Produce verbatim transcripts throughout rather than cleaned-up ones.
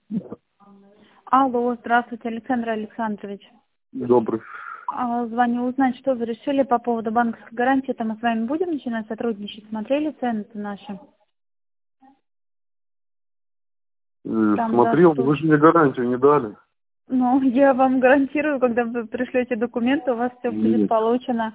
Алло, здравствуйте, Александр Александрович. Добрый. А, Звоню узнать, что вы решили по поводу банковской гарантии. Это мы с вами будем начинать сотрудничать? Смотрели цены-то наши? Э, Там Смотрел, за вы же мне гарантию не дали. Ну, я вам гарантирую, когда вы пришлете документы, у вас все будет Нет. получено.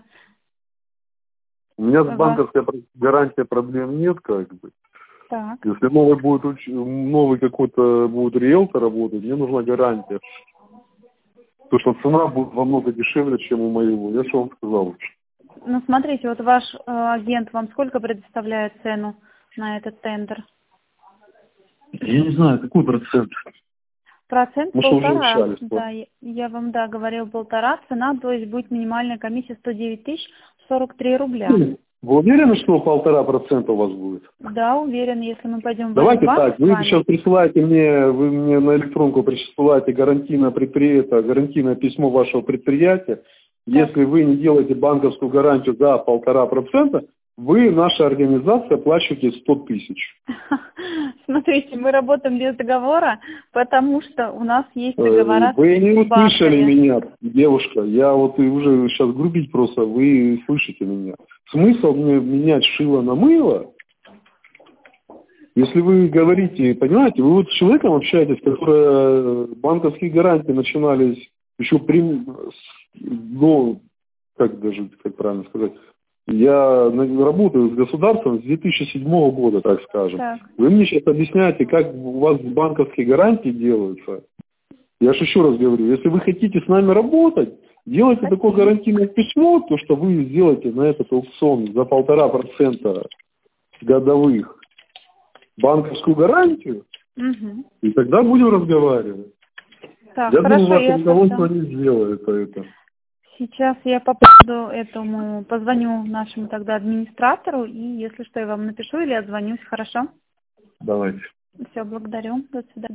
У меня с Вас... банковской про- гарантией проблем нет, как бы. Так. Если новый будет уч- новый какой-то будет риэлтор работать, мне нужна гарантия. Потому что цена будет во много дешевле, чем у моего. Я же вам сказал. Ну, смотрите, вот ваш э, агент вам сколько предоставляет цену на этот тендер? Я не знаю, какой процент. Процент Мы что, уже полтора. общались? Да, я я вам, да, говорил полтора. Цена, то есть будет минимальная комиссия сто девять тысяч сорок три рубля. Вы уверены, что полтора процента у вас будет? Да, уверен, если мы пойдем в Давайте Альфа-банк так, с вы вами. сейчас присылаете мне, вы мне на электронку присылаете гарантийное предприятие, гарантийное письмо вашего предприятия. Так. Если вы не делаете банковскую гарантию за полтора процента, вы, наша организация, оплачиваете сто тысяч. Смотрите, мы работаем без договора, потому что у нас есть Э, договора Вы не с услышали банками. меня, девушка. Я вот и уже сейчас грубить просто, вы слышите меня. Смысл мне менять шило на мыло? Если вы говорите, понимаете, вы вот с человеком общаетесь, который банковские гарантии начинались еще при, ну, как даже, как правильно сказать, я на- работаю с государством с две тысячи седьмого года, так скажем. Так. Вы мне сейчас объясняете, как у вас банковские гарантии делаются. Я же еще раз говорю, если вы хотите с нами работать, делайте такое гарантийное письмо, то, что вы сделаете на этот аукцион за полтора процента годовых банковскую гарантию, Угу. и тогда будем разговаривать. Так, Я хорошо, думаю, ваше я руководство тогда... не сделает это. Сейчас я по поводу этому позвоню нашему тогда администратору, и если что, я вам напишу или отзвонюсь, хорошо? Давайте. Все, благодарю. До свидания.